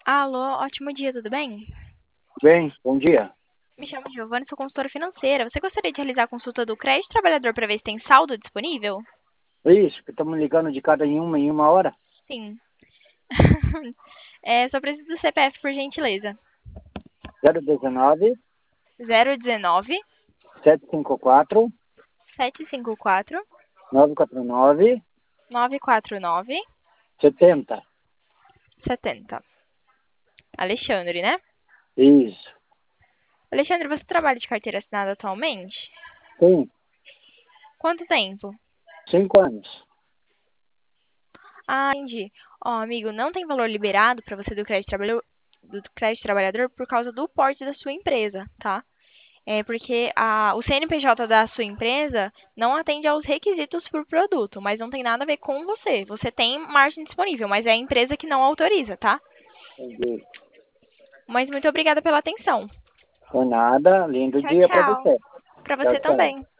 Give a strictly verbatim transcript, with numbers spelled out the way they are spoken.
Alô, ótimo dia, tudo bem? Bem, bom dia. Me chamo Giovana, sou consultora financeira. Você gostaria de realizar a consulta do crédito trabalhador para ver se tem saldo disponível? É isso, que estamos ligando de cada em uma em uma hora. Sim. É, só preciso do C P F, por gentileza. zero um nove, zero um nove, sete cinco quatro, sete cinco quatro, nove quatro nove, nove quatro nove, setenta. sete zero. Alexandre, né? Isso. Alexandre, você trabalha de carteira assinada atualmente? Sim, Quanto tempo? cinco anos. Ah, entendi. Ó, amigo, não tem valor liberado para você do crédito trabalhador, do crédito trabalhador por causa do porte da sua empresa, tá? É porque a, o C N P J da sua empresa não atende aos requisitos por produto, mas não tem nada a ver com você. Você tem margem disponível, mas é a empresa que não autoriza, tá? Entendi. Mas muito obrigada pela atenção. Por nada, lindo Tchau, dia para tchau. você. Para Tchau, você tchau. também.